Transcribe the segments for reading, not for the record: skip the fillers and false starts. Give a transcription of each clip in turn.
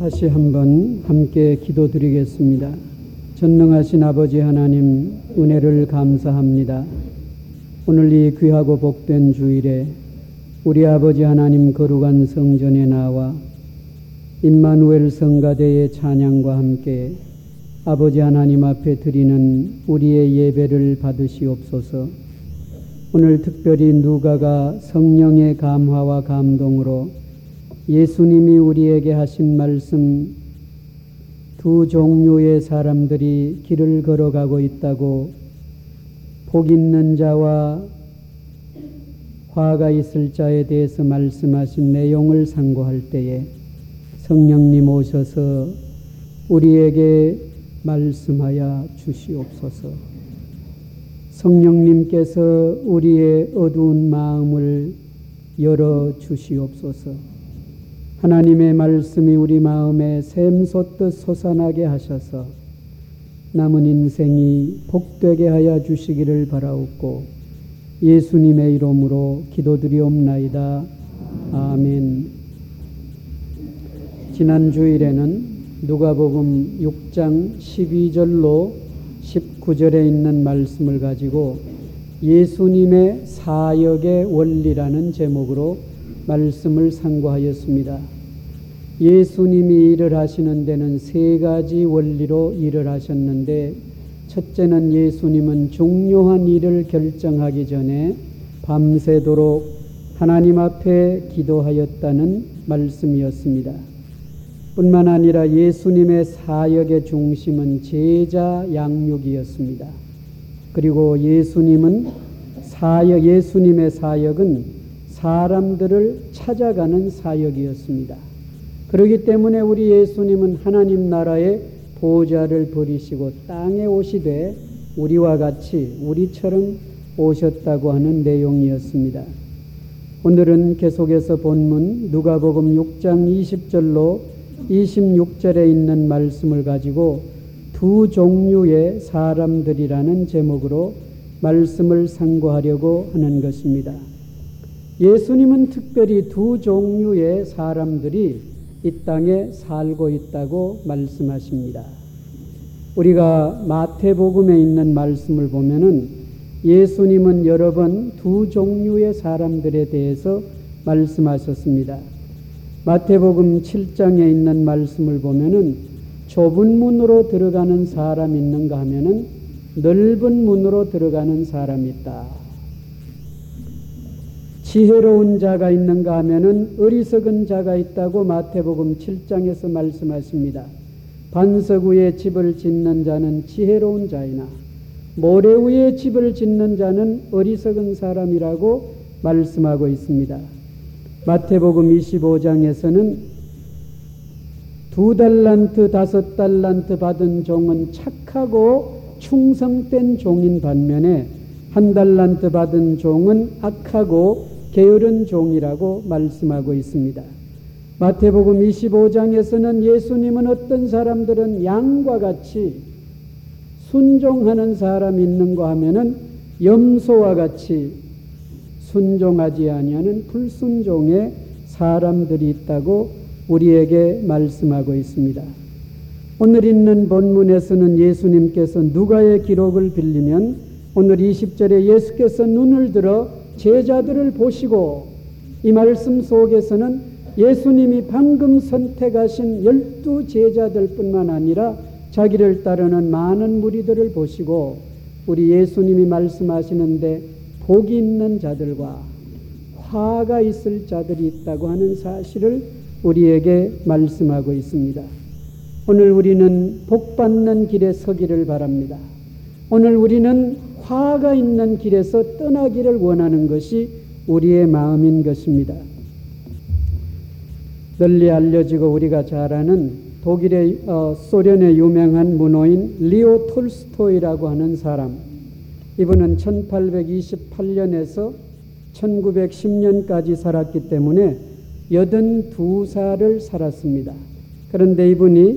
다시 한번 함께 기도드리겠습니다. 전능하신 아버지 하나님, 은혜를 감사합니다. 오늘 이 귀하고 복된 주일에 우리 아버지 하나님 거룩한 성전에 나와 임마누엘 성가대의 찬양과 함께 아버지 하나님 앞에 드리는 우리의 예배를 받으시옵소서. 오늘 특별히 누가가 성령의 감화와 감동으로 예수님이 우리에게 하신 말씀, 두 종류의 사람들이 길을 걸어가고 있다고 복 있는 자와 화가 있을 자에 대해서 말씀하신 내용을 상고할 때에 성령님 오셔서 우리에게 말씀하여 주시옵소서. 성령님께서 우리의 어두운 마음을 열어 주시옵소서. 하나님의 말씀이 우리 마음에 샘솟듯 솟아나게 하셔서 남은 인생이 복되게 하여 주시기를 바라옵고 예수님의 이름으로 기도드리옵나이다. 아멘. 지난 주일에는 누가복음 6장 12절로 19절에 있는 말씀을 가지고 예수님의 사역의 원리라는 제목으로 말씀을 상고하였습니다. 예수님이 일을 하시는 데는 세 가지 원리로 일을 하셨는데, 첫째는 예수님은 중요한 일을 결정하기 전에 밤새도록 하나님 앞에 기도하였다는 말씀이었습니다. 뿐만 아니라 예수님의 사역의 중심은 제자 양육이었습니다. 그리고 예수님의 사역은 사람들을 찾아가는 사역이었습니다. 그렇기 때문에 우리 예수님은 하나님 나라의 보좌를 버리시고 땅에 오시되 우리와 같이 우리처럼 오셨다고 하는 내용이었습니다. 오늘은 계속해서 본문 누가복음 6장 20절로 26절에 있는 말씀을 가지고 두 종류의 사람들이라는 제목으로 말씀을 상고하려고 하는 것입니다. 예수님은 특별히 두 종류의 사람들이 이 땅에 살고 있다고 말씀하십니다. 우리가 마태복음에 있는 말씀을 보면은 예수님은 여러 번 두 종류의 사람들에 대해서 말씀하셨습니다. 마태복음 7장에 있는 말씀을 보면은 좁은 문으로 들어가는 사람이 있는가 하면은 넓은 문으로 들어가는 사람이 있다. 지혜로운 자가 있는가 하면은 어리석은 자가 있다고 마태복음 7장에서 말씀하십니다. 반석 위에 집을 짓는 자는 지혜로운 자이나 모래 위에 집을 짓는 자는 어리석은 사람이라고 말씀하고 있습니다. 마태복음 25장에서는 2달란트, 5달란트 받은 종은 착하고 충성된 종인 반면에 1달란트 받은 종은 악하고 게으른 종이라고 말씀하고 있습니다. 마태복음 25장에서는 예수님은 어떤 사람들은 양과 같이 순종하는 사람이 있는가 하면은 염소와 같이 순종하지 아니하는 불순종의 사람들이 있다고 우리에게 말씀하고 있습니다. 오늘 있는 본문에서는 예수님께서 누가의 기록을 빌리면 오늘 20절에 예수께서 눈을 들어 제자들을 보시고 이 말씀 속에서는 예수님이 방금 선택하신 12 제자들뿐만 아니라 자기를 따르는 많은 무리들을 보시고 우리 예수님이 말씀하시는데 복이 있는 자들과 화가 있을 자들이 있다고 하는 사실을 우리에게 말씀하고 있습니다. 오늘 우리는 복받는 길에 서기를 바랍니다. 오늘 우리는 화가 있는 길에서 떠나기를 원하는 것이 우리의 마음인 것입니다. 널리 알려지고 우리가 잘 아는 독일의 소련의 유명한 문호인 리오 톨스토이라고 하는 사람, 이분은 1828년에서 1910년까지 살았기 때문에 82살을 살았습니다. 그런데 이분이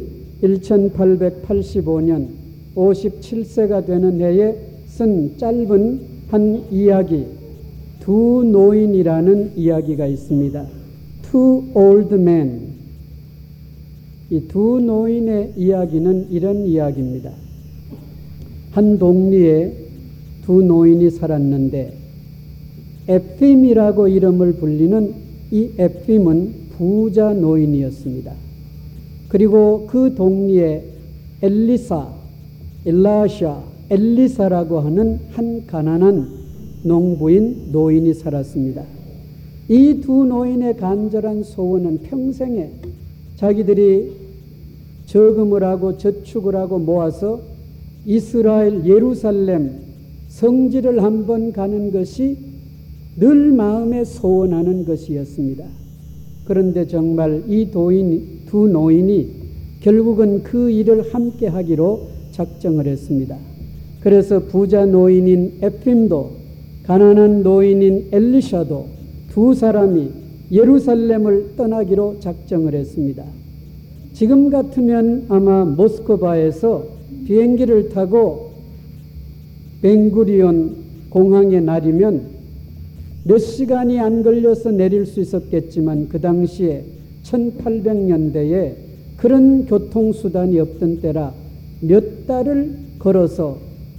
1885년 57세가 되는 해에 쓴 짧은 한 이야기, 두 노인이라는 이야기가 있습니다. Two old men. 이 두 노인의 이야기는 이런 이야기입니다. 한 동리에 두 노인이 살았는데 에핌이라고 이름을 불리는 이 에핌은 부자 노인이었습니다. 그리고 그 동리에 엘리사라고 하는 한 가난한 농부인 노인이 살았습니다. 이 두 노인의 간절한 소원은 평생에 자기들이 저금을 하고 저축을 하고 모아서 이스라엘 예루살렘 성지를 한번 가는 것이 늘 마음에 소원하는 것이었습니다. 그런데 정말 이 두 노인이 결국은 그 일을 함께 하기로 작정을 했습니다. 그래서 부자 노인인 에핌도 가난한 노인인 엘리샤도 두 사람이 예루살렘을 떠나기로 작정을 했습니다. 지금 같으면 아마 모스크바에서 비행기를 타고 벤구리온 공항에 내리면 몇 시간이 안 걸려서 내릴 수 있었겠지만 그 당시에 1800년대에 그런 교통수단이 없던 때라 몇 달을 걸어서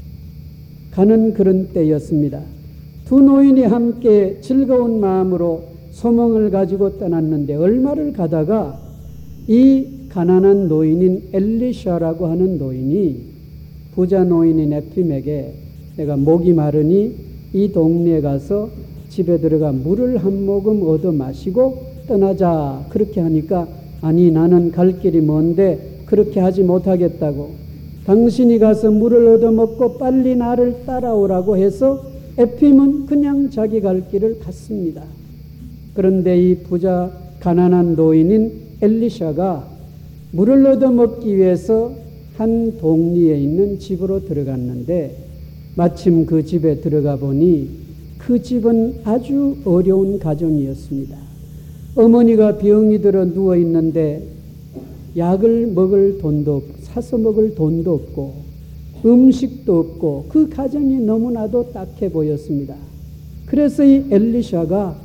가는 그런 때였습니다. 두 노인이 함께 즐거운 마음으로 소망을 가지고 떠났는데 얼마를 가다가 이 가난한 노인인 엘리샤라고 하는 노인이 부자 노인인 에핌에게 내가 목이 마르니 이 동네에 가서 집에 들어가 물을 한 모금 얻어 마시고 떠나자 그렇게 하니까 아니 나는 갈 길이 먼데 그렇게 하지 못하겠다고 당신이 가서 물을 얻어 먹고 빨리 나를 따라오라고 해서 에핌은 그냥 자기 갈 길을 갔습니다. 그런데 이 부자 가난한 노인인 엘리샤가 물을 얻어 먹기 위해서 한 동리에 있는 집으로 들어갔는데 마침 그 집에 들어가 보니 그 집은 아주 어려운 가정이었습니다. 어머니가 병이 들어 누워 있는데 약을 먹을 돈도 없고 사서 먹을 돈도 없고 음식도 없고 그 가정이 너무나도 딱해 보였습니다. 그래서 이 엘리샤가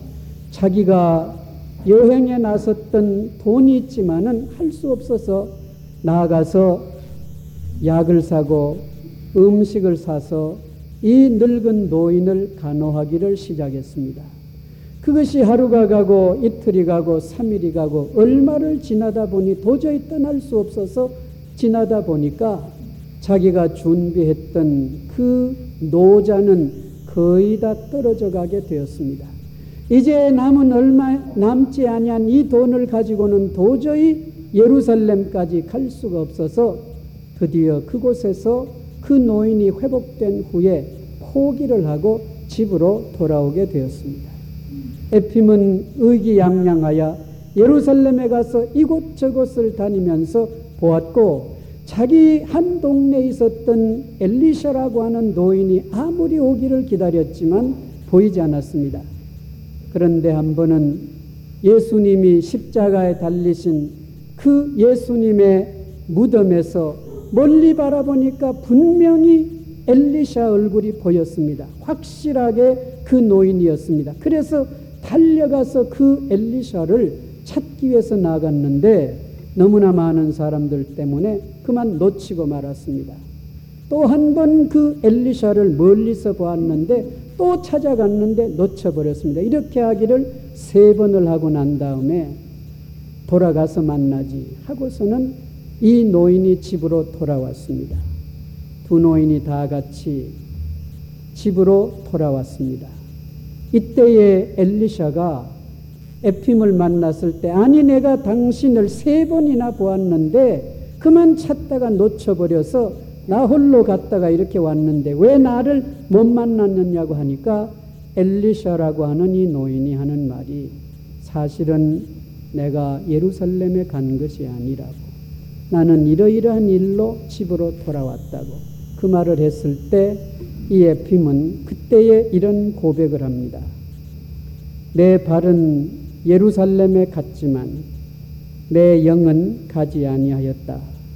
자기가 여행에 나섰던 돈이 있지만은 할 수 없어서 나아가서 약을 사고 음식을 사서 이 늙은 노인을 간호하기를 시작했습니다. 그것이 하루가 가고 이틀이 가고 3일이 가고 얼마를 지나다 보니 도저히 떠날 수 없어서 지나다 보니까 자기가 준비했던 그 노자는 거의 다 떨어져 가게 되었습니다. 이제 남은 얼마 남지 아니한 이 돈을 가지고는 도저히 예루살렘까지 갈 수가 없어서 드디어 그곳에서 그 노인이 회복된 후에 포기를 하고 집으로 돌아오게 되었습니다. 에핌은 의기양양하여 예루살렘에 가서 이곳저곳을 다니면서 보았고 자기 한 동네에 있었던 엘리샤라고 하는 노인이 아무리 오기를 기다렸지만 보이지 않았습니다. 그런데 한 번은 예수님이 십자가에 달리신 그 예수님의 무덤에서 멀리 바라보니까 분명히 엘리샤 얼굴이 보였습니다. 확실하게 그 노인이었습니다. 그래서 달려가서 그 엘리샤를 찾기 위해서 나갔는데 너무나 많은 사람들 때문에 그만 놓치고 말았습니다. 또 한 번 그 엘리샤를 멀리서 보았는데 또 찾아갔는데 놓쳐버렸습니다. 이렇게 하기를 3번을 하고 난 다음에 돌아가서 만나지 하고서는 이 노인이 집으로 돌아왔습니다. 두 노인이 다 같이 집으로 돌아왔습니다. 이때에 엘리샤가 에핌을 만났을 때 아니 내가 당신을 3번이나 보았는데 그만 찾다가 놓쳐버려서 나 홀로 갔다가 이렇게 왔는데 왜 나를 못 만났느냐고 하니까 엘리샤라고 하는 이 노인이 하는 말이 사실은 내가 예루살렘에 간 것이 아니라고 나는 이러이러한 일로 집으로 돌아왔다고 그 말을 했을 때 이 에핌은 그때에 이런 고백을 합니다. 내 발은 예루살렘에 갔지만 내 영은 가지 아니하였다.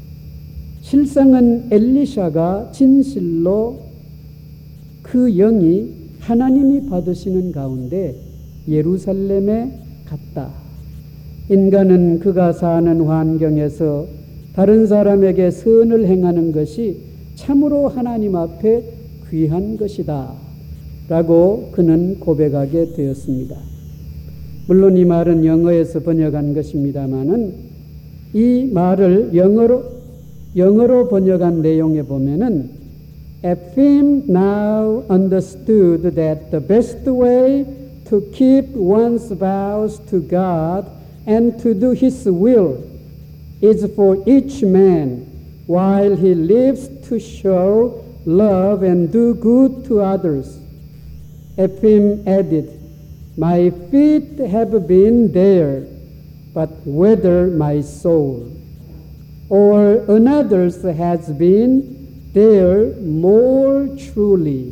실상은 엘리샤가 진실로 그 영이 하나님이 받으시는 가운데 예루살렘에 갔다. 인간은 그가 사는 환경에서 다른 사람에게 선을 행하는 것이 참으로 하나님 앞에 귀한 것이다 라고 그는 고백하게 되었습니다. 물론 이 말은 영어에서 번역한 것입니다마는 이 말을 영어로 번역한 내용에 보면은 Ephraim now understood that the best way to keep one's vows to God and to do His will is for each man while he lives to show love and do good to others. Ephraim added, My feet have been there, but whether my soul or another's has been there more truly.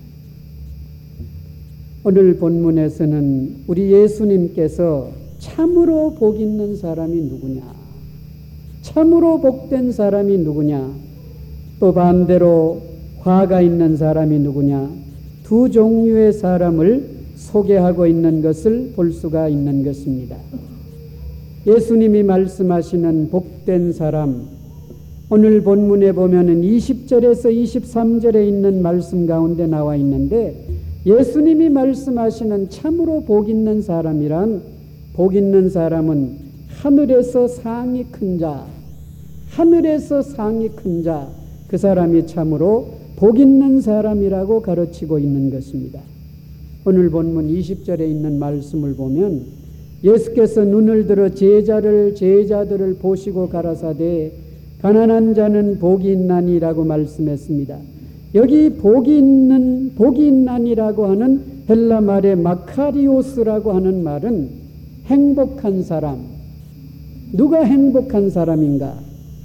오늘 본문에서는 우리 예수님께서 참으로 복 있는 사람이 누구냐, 참으로 복된 사람이 누구냐, 또 반대로 화가 있는 사람이 누구냐, 두 종류의 사람을 소개하고 있는 것을 볼 수가 있는 것입니다. 예수님이 말씀하시는 복된 사람, 오늘 본문에 보면은 20절에서 23절에 있는 말씀 가운데 나와 있는데, 예수님이 말씀하시는 참으로 복 있는 사람이란, 복 있는 사람은 하늘에서 상이 큰 자, 하늘에서 상이 큰 자, 그 사람이 참으로 복 있는 사람이라고 가르치고 있는 것입니다. 오늘 본문 20절에 있는 말씀을 보면 예수께서 눈을 들어 제자들을 보시고 가라사대 가난한 자는 복이 있나니라고 말씀했습니다. 여기 복이 있나니라고 하는 헬라 말의 마카리오스라고 하는 말은 행복한 사람. 누가 행복한 사람인가?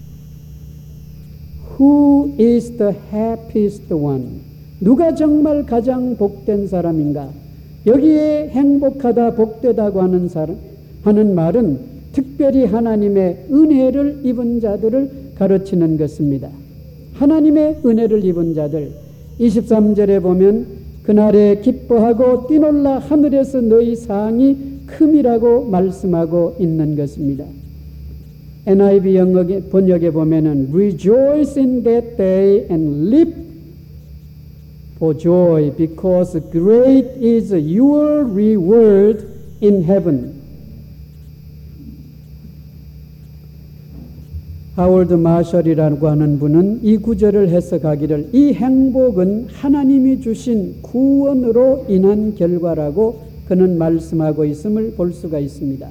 Who is the happiest one? 누가 정말 가장 복된 사람인가? 여기에 행복하다, 복되다고 하는 말은 특별히 하나님의 은혜를 입은 자들을 가르치는 것입니다. 하나님의 은혜를 입은 자들, 23절에 보면 그날에 기뻐하고 뛰놀라 하늘에서 너희 상이 큼이라고 말씀하고 있는 것입니다. NIV 번역에 보면은 Rejoice in that day and leap for joy because great is your reward in heaven. 하월드 마셜이라고 하는 분은 이 구절을 해석하기를 이 행복은 하나님이 주신 구원으로 인한 결과라고 그는 말씀하고 있음을 볼 수가 있습니다.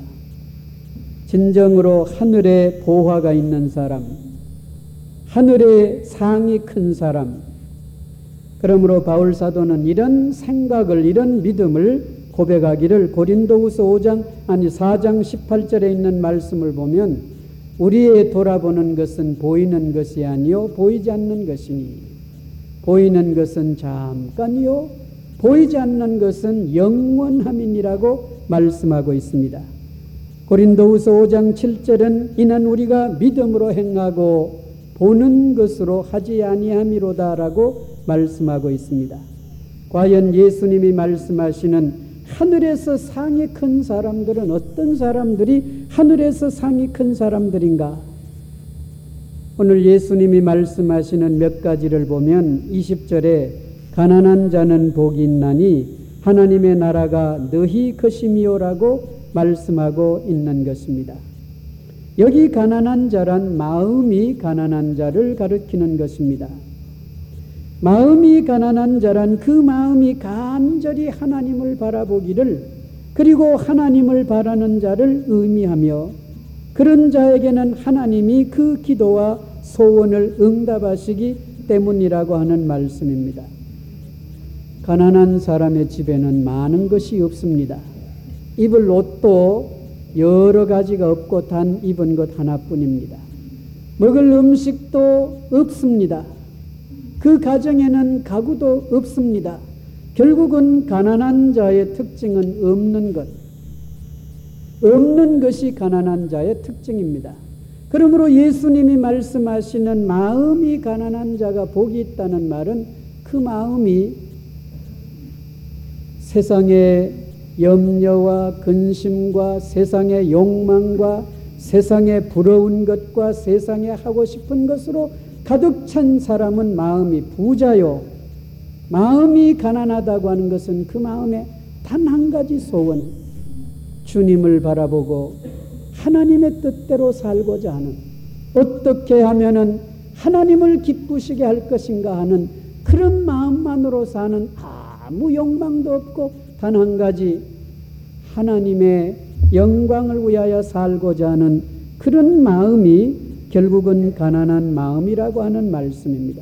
진정으로 하늘에 보화가 있는 사람, 하늘에 상이 큰 사람, 그러므로 바울 사도는 이런 생각을, 이런 믿음을 고백하기를 고린도후서 4장 18절에 있는 말씀을 보면 우리의 돌아보는 것은 보이는 것이 아니요 보이지 않는 것이니 보이는 것은 잠깐이요 보이지 않는 것은 영원함이니라고 말씀하고 있습니다. 고린도후서 5장 7절은 이는 우리가 믿음으로 행하고 보는 것으로 하지 아니함이로다라고 말씀하고 있습니다. 과연 예수님이 말씀하시는 하늘에서 상이 큰 사람들은 어떤 사람들이 하늘에서 상이 큰 사람들인가? 오늘 예수님이 말씀하시는 몇 가지를 보면 20절에 가난한 자는 복이 있나니 하나님의 나라가 너희 것이미요라고 말씀하고 있는 것입니다. 여기 가난한 자란 마음이 가난한 자를 가리키는 것입니다. 마음이 가난한 자란 그 마음이 간절히 하나님을 바라보기를, 그리고 하나님을 바라는 자를 의미하며 그런 자에게는 하나님이 그 기도와 소원을 응답하시기 때문이라고 하는 말씀입니다. 가난한 사람의 집에는 많은 것이 없습니다. 입을 옷도 여러 가지가 없고 단 입은 것 하나뿐입니다. 먹을 음식도 없습니다. 그 가정에는 가구도 없습니다. 결국은 가난한 자의 특징은 없는 것. 없는 것이 가난한 자의 특징입니다. 그러므로 예수님이 말씀하시는 마음이 가난한 자가 복이 있다는 말은 그 마음이 세상에 염려와 근심과 세상의 욕망과 세상의 부러운 것과 세상에 하고 싶은 것으로 가득 찬 사람은 마음이 부자요. 마음이 가난하다고 하는 것은 그 마음에 단 한 가지 소원, 주님을 바라보고 하나님의 뜻대로 살고자 하는, 어떻게 하면은 하나님을 기쁘시게 할 것인가 하는 그런 마음만으로 사는, 아무 욕망도 없고 단 한 가지 하나님의 영광을 위하여 살고자 하는 그런 마음이 결국은 가난한 마음이라고 하는 말씀입니다.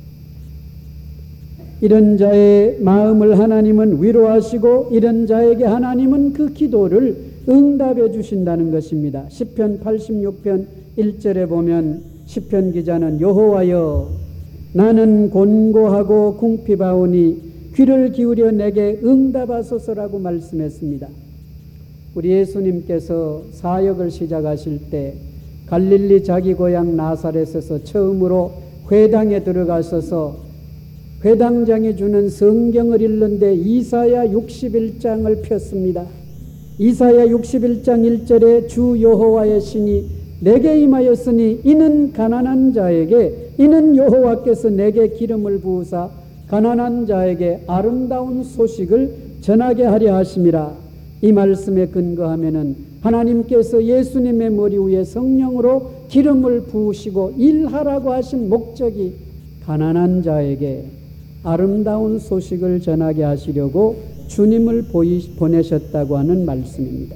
이런 자의 마음을 하나님은 위로하시고 이런 자에게 하나님은 그 기도를 응답해 주신다는 것입니다. 시편 86편 1절에 보면 시편 기자는 여호와여 나는 곤고하고 궁핍하오니 귀를 기울여 내게 응답하소서라고 말씀했습니다. 우리 예수님께서 사역을 시작하실 때 갈릴리 자기 고향 나사렛에서 처음으로 회당에 들어가셔서 회당장이 주는 성경을 읽는데 이사야 61장을 폈습니다. 이사야 61장 1절에 주 여호와의 신이 내게 임하였으니 이는 가난한 자에게, 이는 여호와께서 내게 기름을 부으사 가난한 자에게 아름다운 소식을 전하게 하려 하심이라. 이 말씀에 근거하면은 하나님께서 예수님의 머리 위에 성령으로 기름을 부으시고 일하라고 하신 목적이 가난한 자에게 아름다운 소식을 전하게 하시려고 주님을 보내셨다고 하는 말씀입니다.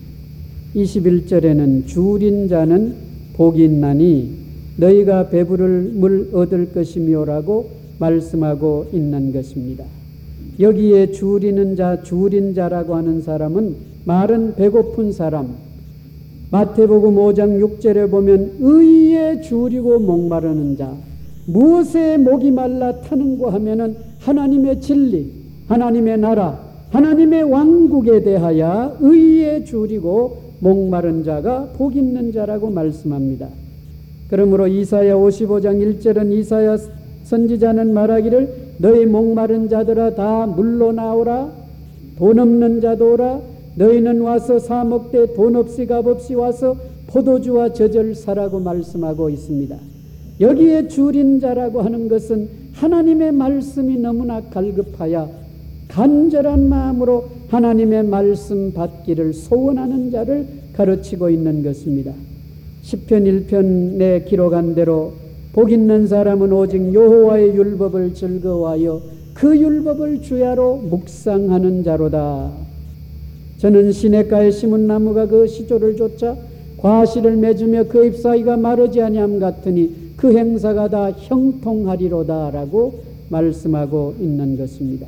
21절에는 주린 자는 복이 있나니 너희가 배부름을 얻을 것이며라고 말씀하고 있는 것입니다. 여기에 주린 자라고 하는 사람은 말은 배고픈 사람. 마태복음 5장 6절에 보면 의에 주리고 목마르는 자, 무엇에 목이 말라 타는고 하면은 하나님의 진리, 하나님의 나라, 하나님의 왕국에 대하여 의에 주리고 목마른 자가 복 있는 자라고 말씀합니다. 그러므로 이사야 55장 1절은 이사야 선지자는 말하기를 너희 목마른 자들아 다 물러나오라, 돈 없는 자도 오라, 너희는 와서 사 먹되 돈 없이 값 없이 와서 포도주와 젖을 사라고 말씀하고 있습니다. 여기에 주린 자라고 하는 것은 하나님의 말씀이 너무나 갈급하여 간절한 마음으로 하나님의 말씀 받기를 소원하는 자를 가르치고 있는 것입니다. 시편 1편에 기록한 대로 복 있는 사람은 오직 여호와의 율법을 즐거워하여 그 율법을 주야로 묵상하는 자로다. 저는 시냇가에 심은 나무가 그 시조를 쫓아 과실을 맺으며 그 잎사귀가 마르지 아니함 같으니 그 행사가 다 형통하리로다 라고 말씀하고 있는 것입니다.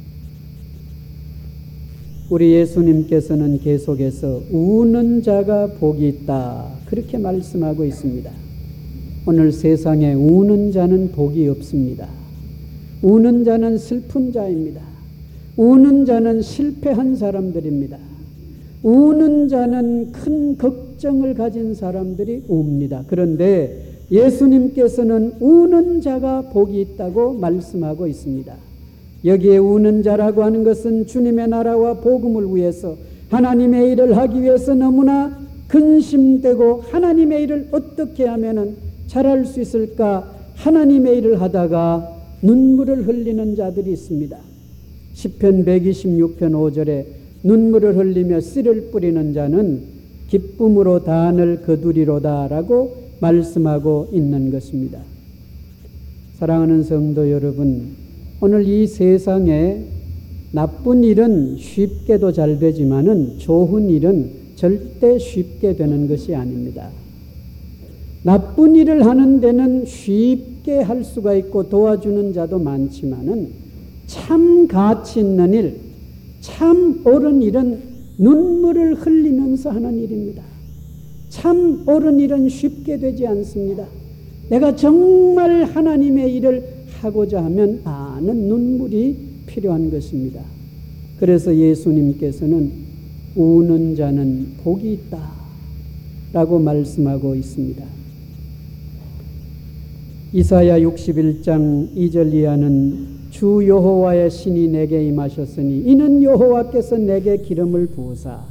우리 예수님께서는 계속해서 우는 자가 복이 있다 그렇게 말씀하고 있습니다. 오늘 세상에 우는 자는 복이 없습니다. 우는 자는 슬픈 자입니다. 우는 자는 실패한 사람들입니다. 우는 자는 큰 걱정을 가진 사람들이 웁니다. 그런데 예수님께서는 우는 자가 복이 있다고 말씀하고 있습니다. 여기에 우는 자라고 하는 것은 주님의 나라와 복음을 위해서 하나님의 일을 하기 위해서 너무나 근심되고 하나님의 일을 어떻게 하면 잘할 수 있을까 하나님의 일을 하다가 눈물을 흘리는 자들이 있습니다. 시편 126편 5절에 눈물을 흘리며 씨를 뿌리는 자는 기쁨으로 단을 거두리로다 라고 말씀하고 있는 것입니다. 사랑하는 성도 여러분, 오늘 이 세상에 나쁜 일은 쉽게도 잘 되지만은 좋은 일은 절대 쉽게 되는 것이 아닙니다. 나쁜 일을 하는 데는 쉽게 할 수가 있고 도와주는 자도 많지만은 참 가치 있는 일, 참 옳은 일은 눈물을 흘리면서 하는 일입니다. 참 옳은 일은 쉽게 되지 않습니다. 내가 정말 하나님의 일을 하고자 하면 많은 눈물이 필요한 것입니다. 그래서 예수님께서는 우는 자는 복이 있다 라고 말씀하고 있습니다. 이사야 61장 2절 이하는 주 여호와의 신이 내게 임하셨으니 이는 여호와께서 내게 기름을 부으사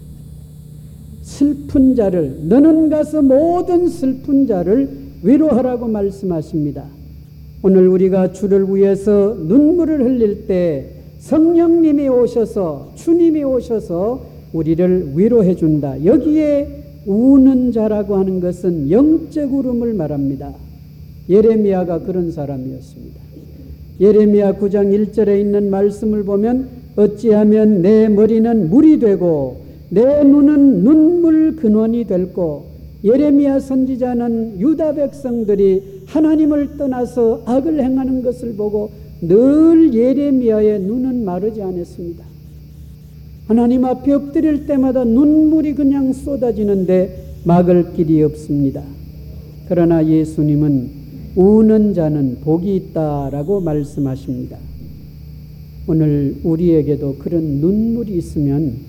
슬픈 자를 너는 가서 모든 슬픈 자를 위로하라고 말씀하십니다. 오늘 우리가 주를 위해서 눈물을 흘릴 때 성령님이 오셔서 주님이 오셔서 우리를 위로해 준다. 여기에 우는 자라고 하는 것은 영적 울음을 말합니다. 예레미야가 그런 사람이었습니다. 예레미야 9장 1절에 있는 말씀을 보면 어찌하면 내 머리는 물이 되고 내 눈은 눈물 근원이 될고, 예레미야 선지자는 유다 백성들이 하나님을 떠나서 악을 행하는 것을 보고 늘 예레미야의 눈은 마르지 않았습니다. 하나님 앞에 엎드릴 때마다 눈물이 그냥 쏟아지는데 막을 길이 없습니다. 그러나 예수님은 우는 자는 복이 있다라고 말씀하십니다. 오늘 우리에게도 그런 눈물이 있으면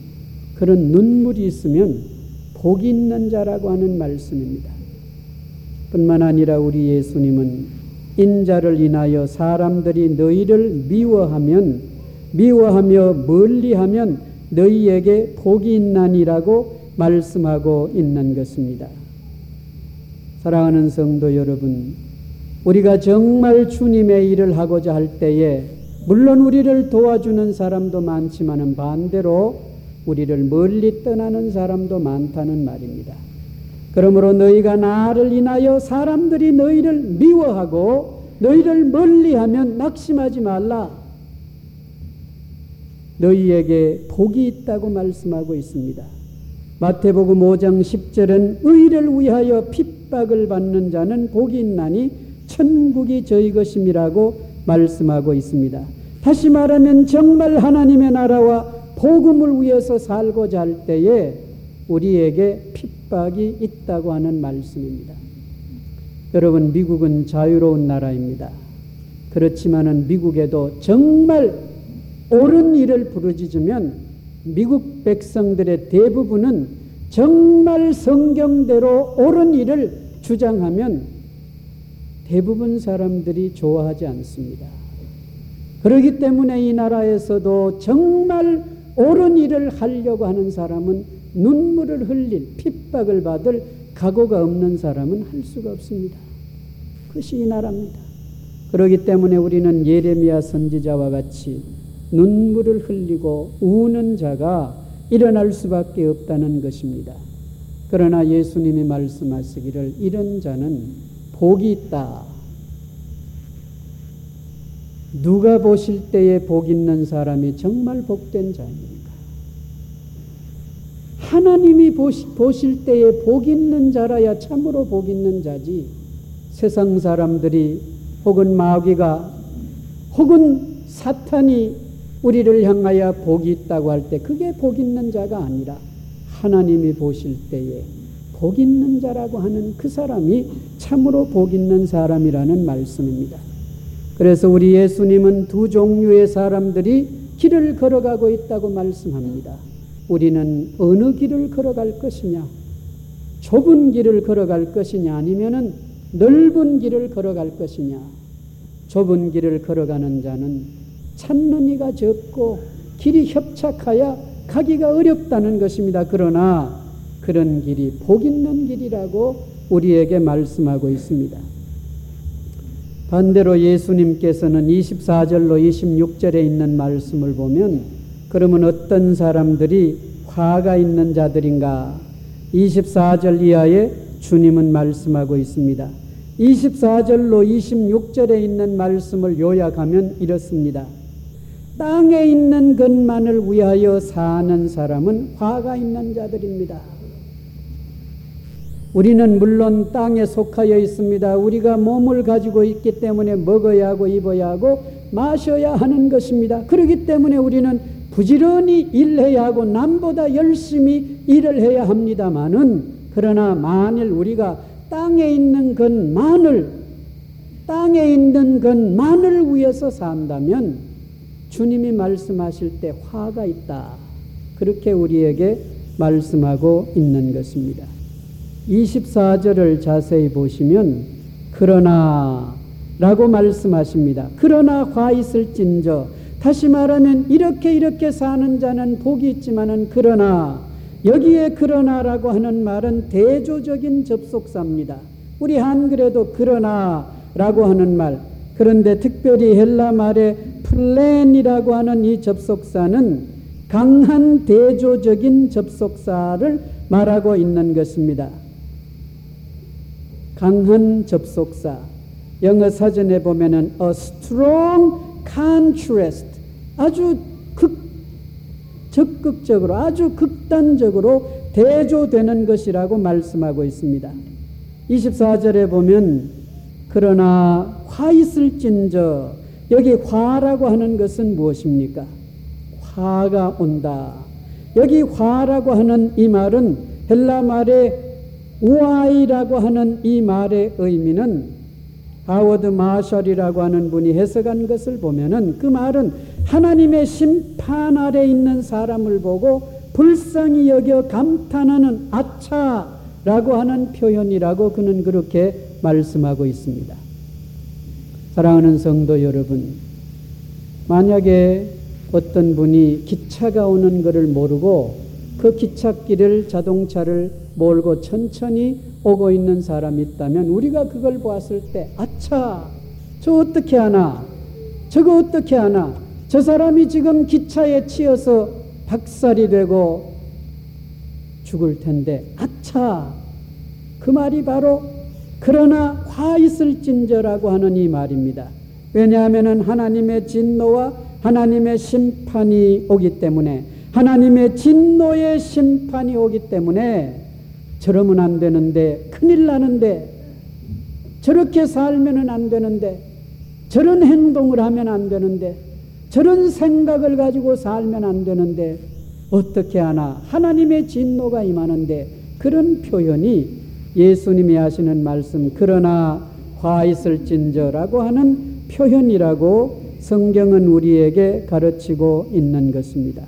복이 있는 자라고 하는 말씀입니다. 뿐만 아니라 우리 예수님은 인자를 인하여 사람들이 너희를 미워하며 멀리하면 너희에게 복이 있나니라고 말씀하고 있는 것입니다. 사랑하는 성도 여러분, 우리가 정말 주님의 일을 하고자 할 때에 물론 우리를 도와주는 사람도 많지만은 반대로 우리를 멀리 떠나는 사람도 많다는 말입니다. 그러므로 너희가 나를 인하여 사람들이 너희를 미워하고 너희를 멀리하면 낙심하지 말라. 너희에게 복이 있다고 말씀하고 있습니다. 마태복음 5장 10절은 의를 위하여 핍박을 받는 자는 복이 있나니 천국이 저희 것임이라고 말씀하고 있습니다. 다시 말하면 정말 하나님의 나라와 복음을 위해서 살고자 할 때에 우리에게 핍박이 있다고 하는 말씀입니다. 여러분, 미국은 자유로운 나라입니다. 그렇지만은 미국에도 정말 옳은 일을 부르짖으면 미국 백성들의 대부분은 정말 성경대로 옳은 일을 주장하면 대부분 사람들이 좋아하지 않습니다. 그렇기 때문에 이 나라에서도 정말 옳은 일을 하려고 하는 사람은 눈물을 흘릴, 핍박을 받을 각오가 없는 사람은 할 수가 없습니다. 그것이 이 나라입니다. 그렇기 때문에 우리는 예레미야 선지자와 같이 눈물을 흘리고 우는 자가 일어날 수밖에 없다는 것입니다. 그러나 예수님이 말씀하시기를 이런 자는 복이 있다. 누가 보실 때에 복 있는 사람이 정말 복된 자입니까? 하나님이 보실 때에 복 있는 자라야 참으로 복 있는 자지. 세상 사람들이 혹은 마귀가 혹은 사탄이 우리를 향하여 복이 있다고 할 때 그게 복 있는 자가 아니라 하나님이 보실 때에 복 있는 자라고 하는 그 사람이 참으로 복 있는 사람이라는 말씀입니다. 그래서 우리 예수님은 두 종류의 사람들이 길을 걸어가고 있다고 말씀합니다. 우리는 어느 길을 걸어갈 것이냐? 좁은 길을 걸어갈 것이냐? 아니면은 넓은 길을 걸어갈 것이냐? 좁은 길을 걸어가는 자는 찾는 이가 적고 길이 협착하여 가기가 어렵다는 것입니다. 그러나 그런 길이 복 있는 길이라고 우리에게 말씀하고 있습니다. 반대로 예수님께서는 24절로 26절에 있는 말씀을 보면 그러면 어떤 사람들이 화가 있는 자들인가? 24절 이하에 주님은 말씀하고 있습니다. 24절로 26절에 있는 말씀을 요약하면 이렇습니다. 땅에 있는 것만을 위하여 사는 사람은 화가 있는 자들입니다. 우리는 물론 땅에 속하여 있습니다. 우리가 몸을 가지고 있기 때문에 먹어야 하고 입어야 하고 마셔야 하는 것입니다. 그렇기 때문에 우리는 부지런히 일해야 하고 남보다 열심히 일을 해야 합니다마는 그러나 만일 우리가 땅에 있는 것만을 위해서 산다면 주님이 말씀하실 때 화가 있다. 그렇게 우리에게 말씀하고 있는 것입니다. 24절을 자세히 보시면 그러나 라고 말씀하십니다. 그러나 화 있을진저, 다시 말하면 이렇게 사는 자는 복이 있지만은 그러나, 여기에 그러나라고 하는 말은 대조적인 접속사입니다. 우리 한글에도 그러나라고 하는 말, 그런데 특별히 헬라 말의 플랜이라고 하는 이 접속사는 강한 대조적인 접속사를 말하고 있는 것입니다. 강한 접속사. 영어 사전에 보면은 a strong contrast, 아주 적극적으로, 아주 극단적으로 대조되는 것이라고 말씀하고 있습니다. 24절에 보면 그러나 화 있을진저, 여기 화라고 하는 것은 무엇입니까? 화가 온다. 여기 화라고 하는 이 말은 헬라 말의 우아이라고 하는 이 말의 의미는 하워드 마셜이라고 하는 분이 해석한 것을 보면은 그 말은 하나님의 심판 아래 있는 사람을 보고 불쌍히 여겨 감탄하는 아차라고 하는 표현이라고 그는 그렇게 말씀하고 있습니다. 사랑하는 성도 여러분, 만약에 어떤 분이 기차가 오는 것을 모르고 그 기찻길을 자동차를 몰고 천천히 오고 있는 사람이 있다면 우리가 그걸 보았을 때 아차, 저 어떻게 하나, 저거 어떻게 하나, 저 사람이 지금 기차에 치여서 박살이 되고 죽을 텐데 아차, 그 말이 바로 그러나 화 있을진저라고 하는 이 말입니다. 왜냐하면 하나님의 진노와 하나님의 심판이 오기 때문에, 하나님의 진노의 심판이 오기 때문에 저러면 안 되는데, 큰일 나는데, 저렇게 살면 안 되는데, 저런 행동을 하면 안 되는데, 저런 생각을 가지고 살면 안 되는데 어떻게 하나, 하나님의 진노가 임하는데, 그런 표현이 예수님이 하시는 말씀 그러나 화 있을진저라고 하는 표현이라고 성경은 우리에게 가르치고 있는 것입니다.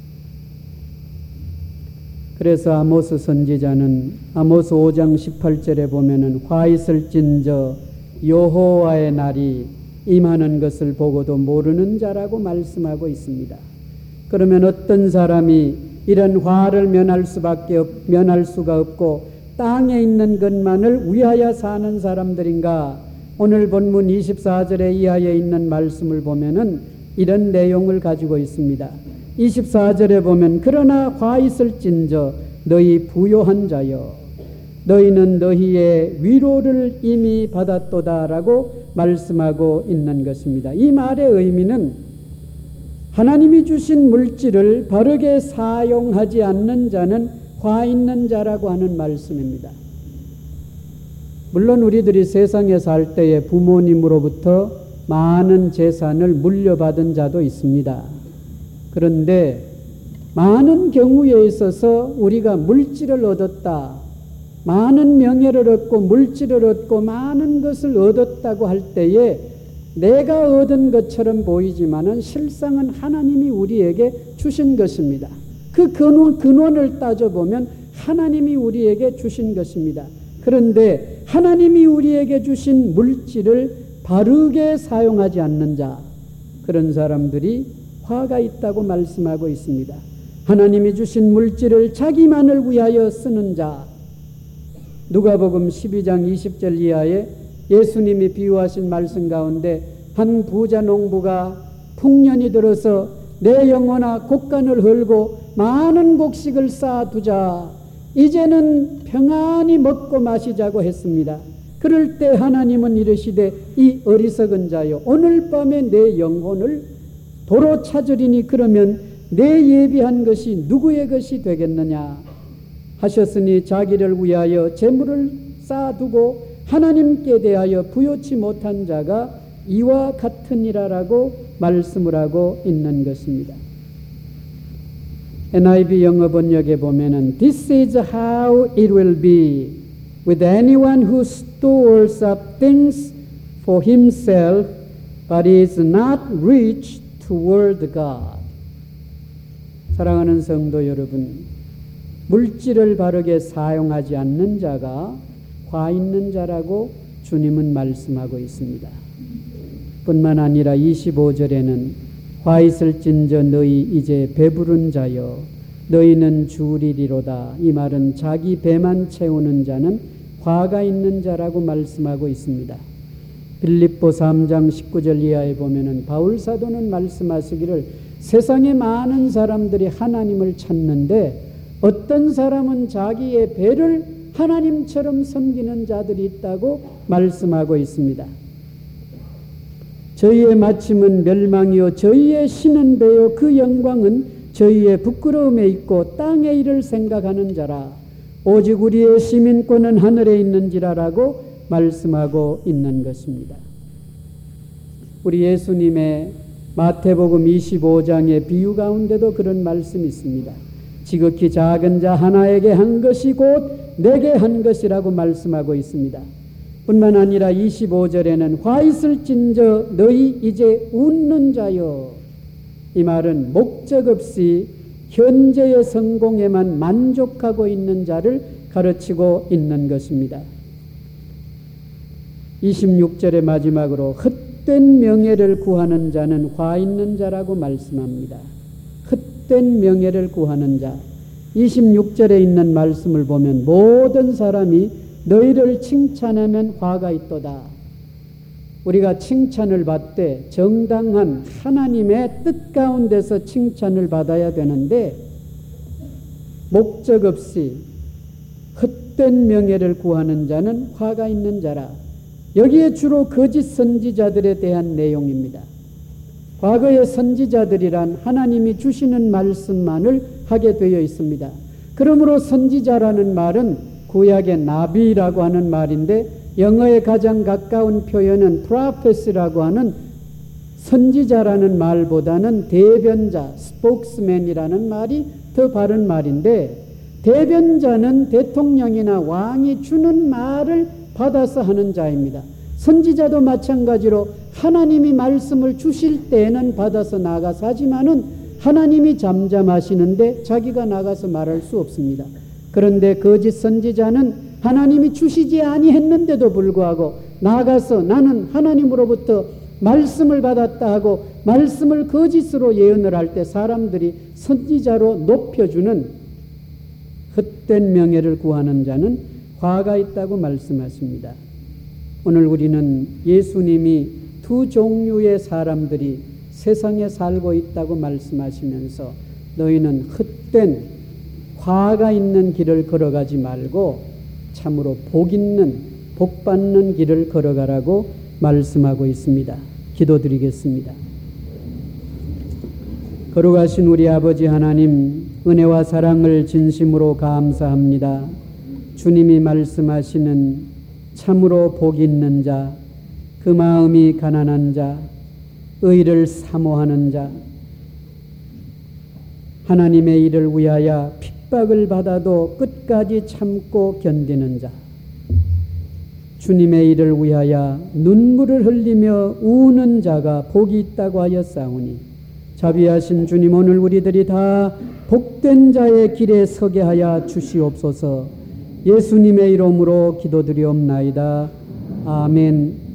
그래서 아모스 선지자는 아모스 5장 18절에 보면은 화 있을진저 여호와의 날이 임하는 것을 보고도 모르는 자라고 말씀하고 있습니다. 그러면 어떤 사람이 이런 화를 면할 수가 없고 땅에 있는 것만을 위하여 사는 사람들인가? 오늘 본문 24절에 이하에 있는 말씀을 보면은 이런 내용을 가지고 있습니다. 24절에 보면 그러나 화 있을진저 너희 부요한 자여, 너희는 너희의 위로를 이미 받았도다라고 말씀하고 있는 것입니다. 이 말의 의미는 하나님이 주신 물질을 바르게 사용하지 않는 자는 화 있는 자라고 하는 말씀입니다. 물론 우리들이 세상에 살 때에 부모님으로부터 많은 재산을 물려받은 자도 있습니다. 그런데 많은 경우에 있어서 우리가 물질을 얻었다, 많은 명예를 얻고 물질을 얻고 많은 것을 얻었다고 할 때에 내가 얻은 것처럼 보이지만은 실상은 하나님이 우리에게 주신 것입니다. 그 근원을 따져보면 하나님이 우리에게 주신 것입니다. 그런데 하나님이 우리에게 주신 물질을 바르게 사용하지 않는 자, 그런 사람들이 화가 있다고 말씀하고 있습니다. 하나님이 주신 물질을 자기만을 위하여 쓰는 자, 누가복음 12장 20절 이하에 예수님이 비유하신 말씀 가운데 한 부자 농부가 풍년이 들어서 내 영혼아 곡간을 헐고 많은 곡식을 쌓아두자, 이제는 평안히 먹고 마시자고 했습니다. 그럴 때 하나님은 이르시되 이 어리석은 자여, 오늘 밤에 내 영혼을 도로 찾으리니 그러면 내 예비한 것이 누구의 것이 되겠느냐 하셨으니 자기를 위하여 재물을 쌓아두고 하나님께 대하여 부요치 못한 자가 이와 같으니라라고 말씀을 하고 있는 것입니다. NIV 영어 번역에 보면은 This is how it will be with anyone who stores up things for himself but is not rich toward God. 사랑하는 성도 여러분, 물질을 바르게 사용하지 않는 자가 화 있는 자라고 주님은 말씀하고 있습니다. 뿐만 아니라 25절에는 화 있을진저 너희 이제 배부른 자여 너희는 주리리로다. 이 말은 자기 배만 채우는 자는 화가 있는 자라고 말씀하고 있습니다. 빌립보 3장 19절 이하에 보면은 바울 사도는 말씀하시기를 세상에 많은 사람들이 하나님을 찾는데 어떤 사람은 자기의 배를 하나님처럼 섬기는 자들이 있다고 말씀하고 있습니다. 저희의 마침은 멸망이요 저희의 신은 배요 그 영광은 저희의 부끄러움에 있고 땅의 일을 생각하는 자라. 오직 우리의 시민권은 하늘에 있는지라라고 말씀하고 있는 것입니다. 우리 예수님의 마태복음 25장의 비유 가운데도 그런 말씀이 있습니다. 지극히 작은 자 하나에게 한 것이 곧 내게 한 것이라고 말씀하고 있습니다. 뿐만 아니라 25절에는 화 있을진저 너희 이제 웃는 자여. 이 말은 목적 없이 현재의 성공에만 만족하고 있는 자를 가르치고 있는 것입니다. 26절의 마지막으로 헛된 명예를 구하는 자는 화 있는 자라고 말씀합니다. 헛된 명예를 구하는 자. 26절에 있는 말씀을 보면 모든 사람이 너희를 칭찬하면 화가 있도다. 우리가 칭찬을 받되 정당한 하나님의 뜻 가운데서 칭찬을 받아야 되는데 목적 없이 헛된 명예를 구하는 자는 화가 있는 자라. 여기에 주로 거짓 선지자들에 대한 내용입니다. 과거의 선지자들이란 하나님이 주시는 말씀만을 하게 되어 있습니다. 그러므로 선지자라는 말은 구약의 나비라고 하는 말인데 영어에 가장 가까운 표현은 prophet이라고 하는 선지자라는 말보다는 대변자, spokesman이라는 말이 더 바른 말인데 대변자는 대통령이나 왕이 주는 말을 받아서 하는 자입니다. 선지자도 마찬가지로 하나님이 말씀을 주실 때에는 받아서 나가서 하지만은 하나님이 잠잠하시는데 자기가 나가서 말할 수 없습니다. 그런데 거짓 선지자는 하나님이 주시지 아니했는데도 불구하고 나가서 나는 하나님으로부터 말씀을 받았다 하고 말씀을 거짓으로 예언을 할 때 사람들이 선지자로 높여주는 헛된 명예를 구하는 자는 화가 있다고 말씀하십니다. 오늘 우리는 예수님이 두 종류의 사람들이 세상에 살고 있다고 말씀하시면서 너희는 헛된 화가 있는 길을 걸어가지 말고 참으로 복 있는 복 받는 길을 걸어가라고 말씀하고 있습니다. 기도드리겠습니다. 거룩하신 우리 아버지 하나님, 은혜와 사랑을 진심으로 감사합니다. 주님이 말씀하시는 참으로 복 있는 자, 그 마음이 가난한 자, 의를 사모하는 자, 하나님의 일을 위하여 핍박을 받아도 끝까지 참고 견디는 자, 주님의 일을 위하여 눈물을 흘리며 우는 자가 복이 있다고 하였사오니 자비하신 주님, 오늘 우리들이 다 복된 자의 길에 서게 하여 주시옵소서. 예수님의 이름으로 기도드리옵나이다. 아멘.